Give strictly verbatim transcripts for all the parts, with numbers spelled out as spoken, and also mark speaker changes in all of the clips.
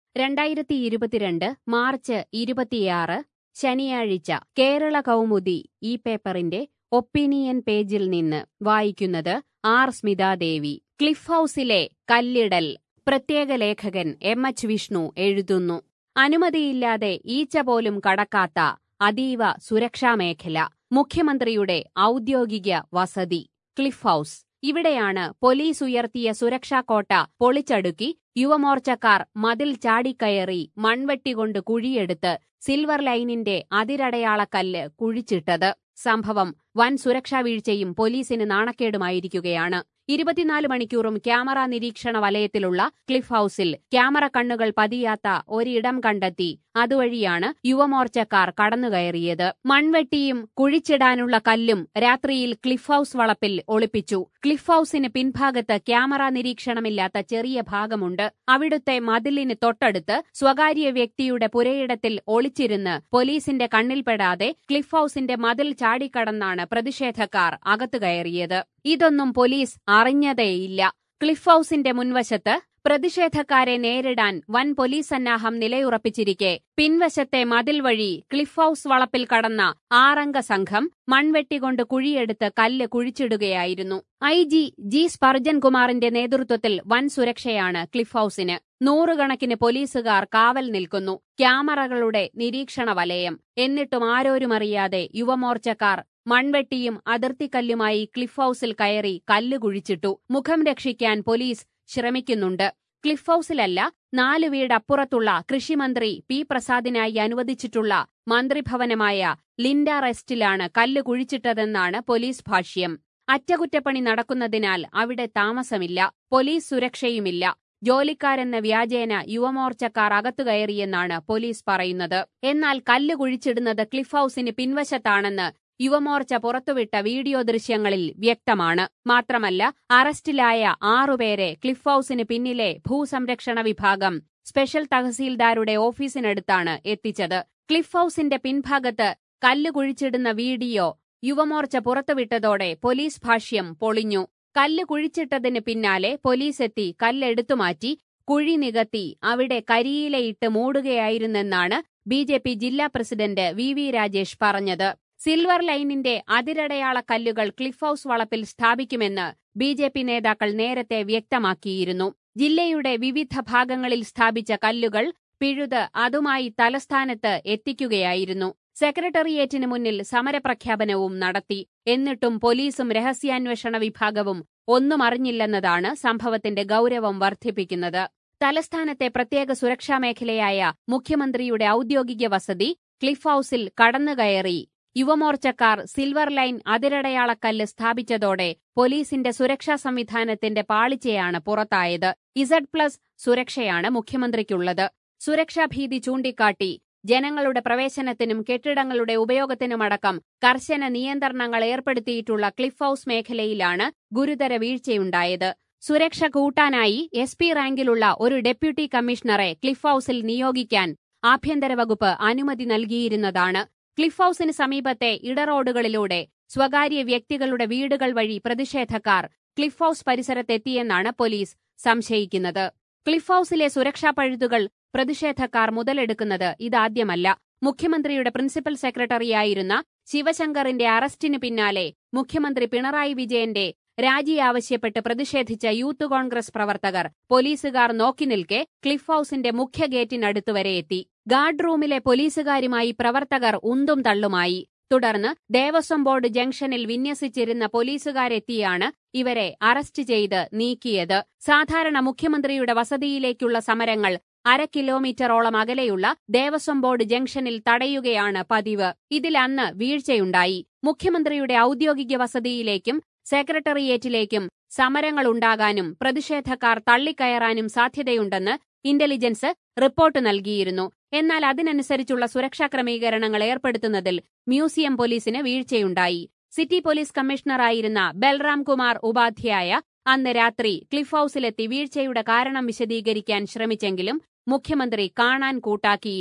Speaker 1: രണ്ടായിരത്തി ഇരുപത്തിരണ്ട് മാർച്ച് ഇരുപത്തിയാറ് ശനിയാഴ്ച കേരള കൗമുദി ഈ പേപ്പറിന്റെ ഒപ്പീനിയൻ പേജിൽ നിന്ന് വായിക്കുന്നത് ആർ സ്മിതാദേവി. ക്ലിഫ് ഹൗസിലെ കല്ലിടൽ. പ്രത്യേക ലേഖകൻ എം എച്ച് വിഷ്ണു എഴുതുന്നു. അനുമതിയില്ലാതെ ഈച്ച പോലും കടക്കാത്ത അതീവ സുരക്ഷാമേഖല. മുഖ്യമന്ത്രിയുടെ ഔദ്യോഗിക വസതി ക്ലിഫ് ഹൗസ്. ഇവിടെയാണ് പോലീസ് ഉയർത്തിയ സുരക്ഷാക്കോട്ട പൊളിച്ചടുക്കി യുവമോർച്ചക്കാർ മതിൽ ചാടിക്കയറി മൺവെട്ടികൊണ്ട് കുഴിയെടുത്ത് സിൽവർ ലൈനിന്റെ അതിരടയാളക്കല്ല് കുഴിച്ചിട്ടത്. സംഭവം വൻ സുരക്ഷാ വീഴ്ചയും പോലീസിന് നാണക്കേടുമായിരിക്കുകയാണ്. ഇരുപത്തിനാല് മണിക്കൂറും ക്യാമറ നിരീക്ഷണ വലയത്തിലുള്ള ക്ലിഫ് ഹൗസിൽ ക്യാമറ കണ്ണുകൾ പതിയാത്ത ഒരിടം കണ്ടെത്തി അതുവഴിയാണ് യുവമോർച്ചക്കാർ കടന്നുകയറിയത്. മൺവെട്ടിയും കുഴിച്ചിടാനുള്ള കല്ലും രാത്രിയിൽ ക്ലിഫ് ഹൗസ് വളപ്പിൽ ഒളിപ്പിച്ചു. ക്ലിഫ് ഹൗസിന് പിൻഭാഗത്ത് ക്യാമറ നിരീക്ഷണമില്ലാത്ത ചെറിയ ഭാഗമുണ്ട്. അവിടുത്തെ മതിലിന് തൊട്ടടുത്ത് സ്വകാര്യ വ്യക്തിയുടെ പുരയിടത്തിൽ ഒളിച്ചിരുന്ന് പോലീസിന്റെ കണ്ണിൽപ്പെടാതെ ക്ലിഫ് ഹൗസിന്റെ മതിൽ ചാടിക്കടന്നാണ് പ്രതിഷേധക്കാർ അകത്തു കയറിയത്. ഇതൊന്നും പോലീസ് അറിഞ്ഞതേയില്ല. ക്ലിഫ് ഹൗസിന്റെ മുൻവശത്ത് പ്രതിഷേധക്കാരെ നേരിടാൻ വൻ പോലീസ് സന്നാഹം നിലയുറപ്പിച്ചിരിക്കെ പിൻവശത്തെ മതിൽ വഴി ക്ലിഫ് ഹൗസ് വളപ്പിൽ കടന്ന ആറംഗ സംഘം മൺവെട്ടികൊണ്ട് കുഴിയെടുത്ത് കല്ല് കുഴിച്ചിടുകയായിരുന്നു. ഐ ജി ജി സ്പർജൻ കുമാറിന്റെ നേതൃത്വത്തിൽ വൻ സുരക്ഷയാണ് ക്ലിഫ് ഹൗസിന്. നൂറുകണക്കിന് പോലീസുകാർ കാവൽ നിൽക്കുന്നു. ക്യാമറകളുടെ നിരീക്ഷണ വലയം. എന്നിട്ടും ആരോരുമറിയാതെ യുവമോർച്ചക്കാർ മൺവെട്ടിയും അതിർത്തിക്കല്ലുമായി ക്ലിഫ് ഹൗസിൽ കയറി കല്ല് കുഴിച്ചിട്ടു. മുഖം രക്ഷിക്കാൻ പോലീസ് ശ്രമിക്കുന്നുണ്ട്. ക്ലിഫ് ഹൗസിലല്ല, നാലു വീടപ്പുറത്തുള്ള കൃഷിമന്ത്രി പി പ്രസാദിനായി അനുവദിച്ചിട്ടുള്ള മന്ത്രിഭവനമായ ലിൻഡ റെസ്റ്റിലാണ് കല്ല് കുഴിച്ചിട്ടതെന്നാണ് പോലീസ് ഭാഷ്യം. അറ്റകുറ്റപ്പണി നടക്കുന്നതിനാൽ അവിടെ താമസമില്ല, പോലീസ് സുരക്ഷയുമില്ല. ജോലിക്കാരെന്ന വ്യാജേന യുവമോർച്ചക്കാർ അകത്തുകയറിയെന്നാണ് പോലീസ് പറയുന്നത്. എന്നാൽ കല്ല് കുഴിച്ചിടുന്നത് ക്ലിഫ് ഹൗസിന് പിൻവശത്താണെന്ന് യുവമോർച്ച പുറത്തുവിട്ട വീഡിയോ ദൃശ്യങ്ങളിൽ വ്യക്തമാണ്. മാത്രമല്ല, അറസ്റ്റിലായ ആറുപേരെ ക്ലിഫ് ഹൗസിന് പിന്നിലെ ഭൂസംരക്ഷണ വിഭാഗം സ്പെഷ്യൽ തഹസീൽദാരുടെ ഓഫീസിനടുത്താണ് എത്തിച്ചത്. ക്ലിഫ് ഹൗസിന്റെ പിൻഭാഗത്ത് കല്ല് കുഴിച്ചിടുന്ന വീഡിയോ യുവമോർച്ച പുറത്തുവിട്ടതോടെ പോലീസ് ഭാഷ്യം പൊളിഞ്ഞു. കല്ല് കുഴിച്ചിട്ടതിന് പിന്നാലെ പോലീസെത്തി കല്ലെടുത്തുമാറ്റി കുഴി നികത്തി അവിടെ കരിയിലയിട്ട് മൂടുകയായിരുന്നെന്നാണ് ബി ജെ പി ജില്ലാ പ്രസിഡന്റ് വി വി രാജേഷ് പറഞ്ഞത്. സിൽവർ ലൈനിന്റെ അതിരടയാള കല്ലുകൾ ക്ലിഫ് ഹൗസ് വളപ്പിൽ സ്ഥാപിക്കുമെന്ന് ബി ജെ പി നേതാക്കൾ നേരത്തെ വ്യക്തമാക്കിയിരുന്നു. ജില്ലയുടെ വിവിധ ഭാഗങ്ങളിൽ സ്ഥാപിച്ച കല്ലുകൾ പിഴുത് അതുമായി തലസ്ഥാനത്ത് എത്തിക്കുകയായിരുന്നു. സെക്രട്ടേറിയറ്റിന് മുന്നിൽ സമരപ്രഖ്യാപനവും നടത്തി. എന്നിട്ടും പോലീസും രഹസ്യാന്വേഷണ വിഭാഗവും ഒന്നും അറിഞ്ഞില്ലെന്നതാണ് സംഭവത്തിന്റെ ഗൌരവം വർദ്ധിപ്പിക്കുന്നത്. തലസ്ഥാനത്തെ പ്രത്യേക സുരക്ഷാമേഖലയായ മുഖ്യമന്ത്രിയുടെ ഔദ്യോഗിക വസതി ക്ലിഫ് ഹൗസിൽ കടന്നുകയറി യുവമോർച്ചക്കാർ സിൽവർ ലൈൻ അതിരടയാളക്കല്ല് സ്ഥാപിച്ചതോടെ പോലീസിന്റെ സുരക്ഷാ സംവിധാനത്തിന്റെ പാളിച്ചയാണ് പുറത്തായത്. ഇസഡ് പ്ലസ് സുരക്ഷയാണ് മുഖ്യമന്ത്രിക്കുള്ളത്. സുരക്ഷാഭീതി ചൂണ്ടിക്കാട്ടി ജനങ്ങളുടെ പ്രവേശനത്തിനും കെട്ടിടങ്ങളുടെ ഉപയോഗത്തിനുമടക്കം കർശന നിയന്ത്രണങ്ങൾ ഏർപ്പെടുത്തിയിട്ടുള്ള ക്ലിഫ് ഹൗസ് മേഖലയിലാണ് ഗുരുതര വീഴ്ചയുണ്ടായത്. സുരക്ഷ കൂട്ടാനായി എസ് പി റാങ്കിലുള്ള ഒരു ഡെപ്യൂട്ടി കമ്മീഷണറെ ക്ലിഫ് ഹൗസിൽ നിയോഗിക്കാൻ ആഭ്യന്തര വകുപ്പ് അനുമതി നൽകിയിരുന്നതാണ്. ക്ലിഫ് ഹൗസിന് സമീപത്തെ ഇടറോഡുകളിലൂടെ സ്വകാര്യ വ്യക്തികളുടെ വീടുകൾ വഴി പ്രതിഷേധക്കാർ ക്ലിഫ് ഹൗസ് പരിസരത്തെത്തിയെന്നാണ് പോലീസ് സംശയിക്കുന്നത്. ക്ലിഫ് ഹൗസിലെ സുരക്ഷാ പഴുതുകൾ പ്രതിഷേധക്കാർ മുതലെടുക്കുന്നത് ഇതാദ്യമല്ല. മുഖ്യമന്ത്രിയുടെ പ്രിൻസിപ്പൽ സെക്രട്ടറിയായിരുന്ന ശിവശങ്കറിന്റെ അറസ്റ്റിന് പിന്നാലെ മുഖ്യമന്ത്രി പിണറായി വിജയന്റെ രാജി ആവശ്യപ്പെട്ട് പ്രതിഷേധിച്ച യൂത്ത് കോൺഗ്രസ് പ്രവർത്തകർ പോലീസുകാർ നോക്കി നിൽക്കെ ക്ലിഫ് ഹൗസിന്റെ മുഖ്യ ഗേറ്റിനടുത്തുവരെ എത്തി. ഗാർഡ് റൂമിലെ പോലീസുകാരുമായി പ്രവർത്തകർ ഉന്തും തള്ളുമായി. തുടർന്ന് ദേവസ്വം ബോർഡ് ജംഗ്ഷനിൽ വിന്യസിച്ചിരുന്ന പോലീസുകാരെത്തിയാണ് ഇവരെ അറസ്റ്റ് ചെയ്ത് നീക്കിയത്. സാധാരണ മുഖ്യമന്ത്രിയുടെ വസതിയിലേക്കുള്ള സമരങ്ങൾ അര കിലോമീറ്ററോളം അകലെയുള്ള ദേവസ്വം ബോർഡ് ജംഗ്ഷനിൽ തടയുകയാണ് പതിവ്. ഇതിൽ അന്ന് വീഴ്ചയുണ്ടായി. മുഖ്യമന്ത്രിയുടെ ഔദ്യോഗിക വസതിയിലേക്കും സെക്രട്ടേറിയറ്റിലേക്കും സമരങ്ങളുണ്ടാകാനും പ്രതിഷേധക്കാർ തള്ളിക്കയറാനും സാധ്യതയുണ്ടെന്ന് ഇന്റലിജൻസ് റിപ്പോർട്ട് നൽകിയിരുന്നു. എന്നാൽ അതിനനുസരിച്ചുള്ള സുരക്ഷാ ക്രമീകരണങ്ങൾ ഏർപ്പെടുത്തുന്നതിൽ മ്യൂസിയം പോലീസിന് വീഴ്ചയുണ്ടായി. സിറ്റി പോലീസ് കമ്മീഷണറായിരുന്ന ബൽറാം കുമാർ ഉപാധ്യായ അന്ന് രാത്രി ക്ലിഫ് ഹൗസിലെത്തി വീഴ്ചയുടെ കാരണം വിശദീകരിക്കാൻ ശ്രമിച്ചെങ്കിലും മുഖ്യമന്ത്രി കാണാൻ കൂട്ടാക്കിയില്ല.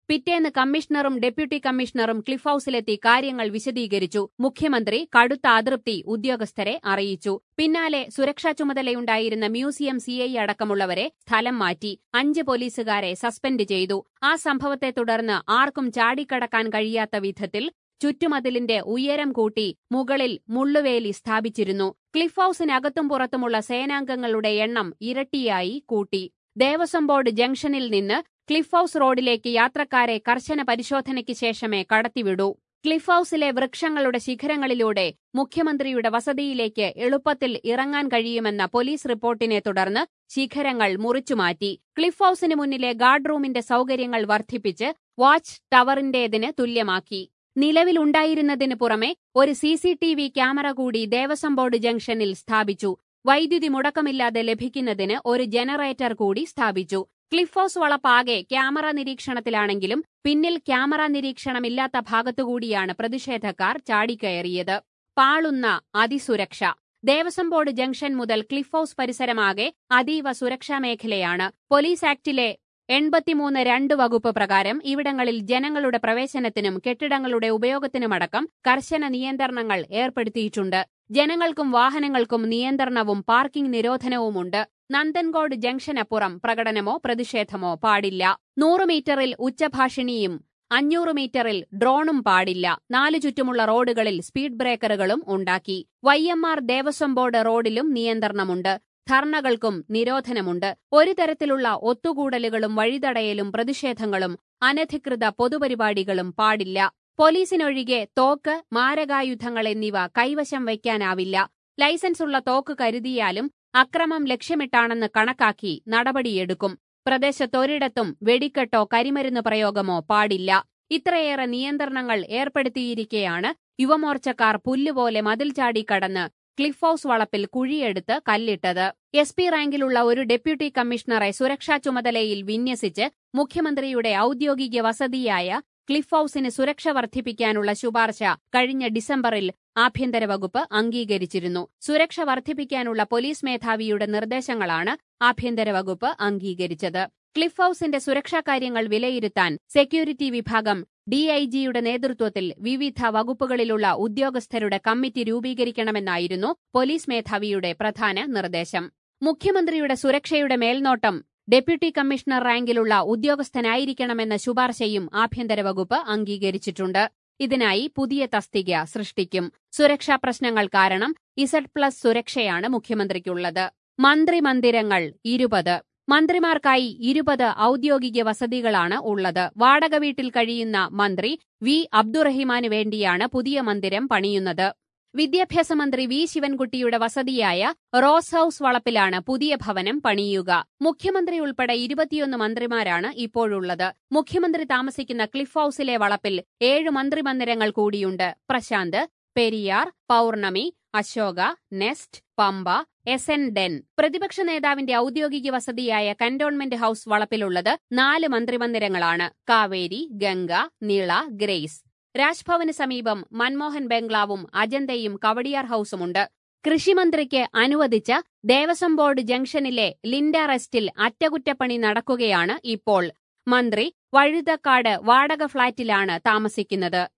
Speaker 1: പിറ്റേന്ന് കമ്മീഷണറും ഡെപ്യൂട്ടി കമ്മീഷണറും ക്ലിഫ് ഹൌസിലെത്തി കാര്യങ്ങൾ വിശദീകരിച്ചു. മുഖ്യമന്ത്രി കടുത്ത അതൃപ്തി ഉദ്യോഗസ്ഥരെ അറിയിച്ചു. പിന്നാലെ സുരക്ഷാ ചുമതലയുണ്ടായിരുന്ന മ്യൂസിയം സിഐ അടക്കമുള്ളവരെ സ്ഥലം മാറ്റി. അഞ്ച് പോലീസുകാരെ സസ്പെൻഡ് ചെയ്തു. ആ സംഭവത്തെ തുടർന്ന് ആർക്കും ചാടിക്കടക്കാൻ കഴിയാത്ത വിധത്തിൽ ചുറ്റുമതിലിന്റെ ഉയരം കൂട്ടി മുകളിൽ മുള്ളുവേലി സ്ഥാപിച്ചിരുന്നു. ക്ലിഫ് ഹൌസിനകത്തും പുറത്തുമുള്ള സേനാംഗങ്ങളുടെ എണ്ണം ഇരട്ടിയായി കൂട്ടി. ദേവസ്വം ബോർഡ് ജംഗ്ഷനിൽ നിന്ന് ക്ലിഫ് ഹൌസ് റോഡിലേക്ക് യാത്രക്കാരെ കർശന പരിശോധനയ്ക്ക് ശേഷമേ കടത്തിവിടൂ. ക്ലിഫ് ഹൌസിലെ വൃക്ഷങ്ങളുടെ ശിഖരങ്ങളിലൂടെ മുഖ്യമന്ത്രിയുടെ വസതിയിലേക്ക് എളുപ്പത്തിൽ ഇറങ്ങാൻ കഴിയുമെന്ന പോലീസ് റിപ്പോർട്ടിനെ തുടർന്ന് ശിഖരങ്ങൾ മുറിച്ചുമാറ്റി. ക്ലിഫ് ഹൌസിന് മുന്നിലെ ഗാർഡ് റൂമിന്റെ സൗകര്യങ്ങൾ വർദ്ധിപ്പിച്ച് വാച്ച് ടവറിന്റേതിന് തുല്യമാക്കി. നിലവിലുണ്ടായിരുന്നതിനു പുറമെ ഒരു C C T V camera കൂടി ദേവസ്വം ബോർഡ് ജംഗ്ഷനിൽ സ്ഥാപിച്ചു. വൈദ്യുതി മുടക്കമില്ലാതെ ലഭിക്കുന്നതിന് ഒരു ജനറേറ്റർ കൂടി സ്ഥാപിച്ചു. ക്ലിഫ് ഹൌസ് വളപ്പാകെ ക്യാമറ നിരീക്ഷണത്തിലാണെങ്കിലും പിന്നിൽ ക്യാമറ നിരീക്ഷണമില്ലാത്ത ഭാഗത്തുകൂടിയാണ് പ്രതിഷേധക്കാർ ചാടിക്കയറിയത്. പാളുന്ന അതിസുരക്ഷ. ദേവസ്വം ബോർഡ് ജംഗ്ഷൻ മുതൽ ക്ലിഫ് ഹൌസ് പരിസരമാകെ അതീവ സുരക്ഷാ മേഖലയാണ്. പോലീസ് ആക്ടിലെ എൺപത്തിമൂന്ന് രണ്ട് വകുപ്പ് പ്രകാരം ഇവിടങ്ങളിൽ ജനങ്ങളുടെ പ്രവേശനത്തിനും കെട്ടിടങ്ങളുടെ ഉപയോഗത്തിനുമടക്കം കർശന നിയന്ത്രണങ്ങൾ ഏർപ്പെടുത്തിയിട്ടുണ്ട്. ജനങ്ങൾക്കും വാഹനങ്ങൾക്കും നിയന്ത്രണവും പാർക്കിംഗ് നിരോധനവുമുണ്ട്. നന്ദൻകോട് ജംഗ്ഷനപ്പുറം പ്രകടനമോ പ്രതിഷേധമോ പാടില്ല. നൂറ് മീറ്ററിൽ ഉച്ചഭാഷിണിയും അഞ്ഞൂറ് മീറ്ററിൽ ഡ്രോണും പാടില്ല. നാലു ചുറ്റുമുള്ള റോഡുകളിൽ സ്പീഡ് ബ്രേക്കറുകളും ഉണ്ടാക്കി. Y M R Devaswom board റോഡിലും നിയന്ത്രണമുണ്ട്. ധർണകൾക്കും നിരോധനമുണ്ട്. ഒരു തരത്തിലുള്ള ഒത്തുകൂടലുകളും വഴിതടയലും പ്രതിഷേധങ്ങളും അനധികൃത പൊതുപരിപാടികളും പാടില്ല. പോലീസിനൊഴികെ തോക്ക്, മാരകായുധങ്ങൾ എന്നിവ കൈവശം വയ്ക്കാനാവില്ല. ലൈസൻസുള്ള തോക്ക് കരുതിയാലും അക്രമം ലക്ഷ്യമിട്ടാണെന്ന് കണക്കാക്കി നടപടിയെടുക്കും. പ്രദേശത്തൊരിടത്തും വെടിക്കെട്ടോ കരിമരുന്ന് പ്രയോഗമോ പാടില്ല. ഇത്രയേറെ നിയന്ത്രണങ്ങൾ ഏർപ്പെടുത്തിയിരിക്കെയാണ് യുവമോർച്ചക്കാർ പുല്ലുപോലെ മതിൽ ചാടിക്കടന്ന് ക്ലിഫ് ഹൌസ് വളപ്പിൽ കുഴിയെടുത്ത് കല്ലിട്ടത്. എസ് പി റാങ്കിലുള്ള ഒരു ഡെപ്യൂട്ടി കമ്മീഷണറെ സുരക്ഷാ ചുമതലയിൽ വിന്യസിച്ച് മുഖ്യമന്ത്രിയുടെ ഔദ്യോഗിക വസതിയായ ക്ലിഫ് ഹൌസിന് സുരക്ഷ വർദ്ധിപ്പിക്കാനുള്ള ശുപാർശ കഴിഞ്ഞ ഡിസംബറിൽ ആഭ്യന്തര വകുപ്പ് അംഗീകരിച്ചിരുന്നു. സുരക്ഷ വർദ്ധിപ്പിക്കാനുള്ള പോലീസ് മേധാവിയുടെ നിർദ്ദേശങ്ങളാണ് ആഭ്യന്തര വകുപ്പ് അംഗീകരിച്ചത്. ക്ലിഫ് ഹൌസിന്റെ സുരക്ഷാ കാര്യങ്ങൾ വിലയിരുത്താൻ സെക്യൂരിറ്റി വിഭാഗം ഡി ഐ ജിയുടെ നേതൃത്വത്തിൽ വിവിധ വകുപ്പുകളിലുള്ള ഉദ്യോഗസ്ഥരുടെ കമ്മിറ്റി രൂപീകരിക്കണമെന്നായിരുന്നു പോലീസ് മേധാവിയുടെ പ്രധാന നിർദ്ദേശം. മുഖ്യമന്ത്രിയുടെ സുരക്ഷയുടെ മേൽനോട്ടം ഡെപ്യൂട്ടി കമ്മീഷണർ റാങ്കിലുള്ള ഉദ്യോഗസ്ഥനായിരിക്കണമെന്ന ശുപാർശയും ആഭ്യന്തര വകുപ്പ് അംഗീകരിച്ചിട്ടുണ്ട്. ഇതിനായി പുതിയ തസ്തിക സൃഷ്ടിക്കും. സുരക്ഷാ പ്രശ്നങ്ങൾ കാരണം ഇസഡ് പ്ലസ് സുരക്ഷയാണ് മുഖ്യമന്ത്രിക്കുള്ളത്. മന്ത്രിമന്ദിരങ്ങൾ ഇരുപത്. മന്ത്രിമാർക്കായി ഇരുപത് ഔദ്യോഗിക വസതികളാണ് ഉള്ളത്. വാടക വീട്ടിൽ കഴിയുന്ന മന്ത്രി വി അബ്ദുറഹിമാന് വേണ്ടിയാണ് പുതിയ മന്ദിരം പണിയുന്നത്. വിദ്യാഭ്യാസ മന്ത്രി വി ശിവൻകുട്ടിയുടെ വസതിയായ റോസ് ഹൌസ് വളപ്പിലാണ് പുതിയ ഭവനം പണിയുക. മുഖ്യമന്ത്രി ഉൾപ്പെടെ ഇരുപത്തിയൊന്ന് മന്ത്രിമാരാണ് ഇപ്പോഴുള്ളത്. മുഖ്യമന്ത്രി താമസിക്കുന്ന ക്ലിഫ് ഹൌസിലെ വളപ്പിൽ ഏഴ് മന്ത്രിമന്ദിരങ്ങൾ കൂടിയുണ്ട്. Prashanth, Periyar, Pournami, Ashoka, Nest, Pampa, S N Den. പ്രതിപക്ഷ നേതാവിന്റെ ഔദ്യോഗിക വസതിയായ കന്റോൺമെന്റ് ഹൌസ് വളപ്പിലുള്ളത് നാല് മന്ത്രിമന്ദിരങ്ങളാണ്. കാവേരി, ഗംഗ, നിള, ഗ്രേസ്. രാജ്ഭവന് സമീപം മൻമോഹൻ ബംഗ്ലാവും അജന്തയും കവടിയാർ ഹൌസുമുണ്ട്. കൃഷിമന്ത്രിക്ക് അനുവദിച്ച ദേവസ്വം ബോർഡ് ജംഗ്ഷനിലെ ലിൻഡ റെസ്റ്റിൽ അറ്റകുറ്റപ്പണി നടക്കുകയാണ് ഇപ്പോൾ. മന്ത്രി വഴുതക്കാട് വാടക ഫ്ളാറ്റിലാണ് താമസിക്കുന്നത്.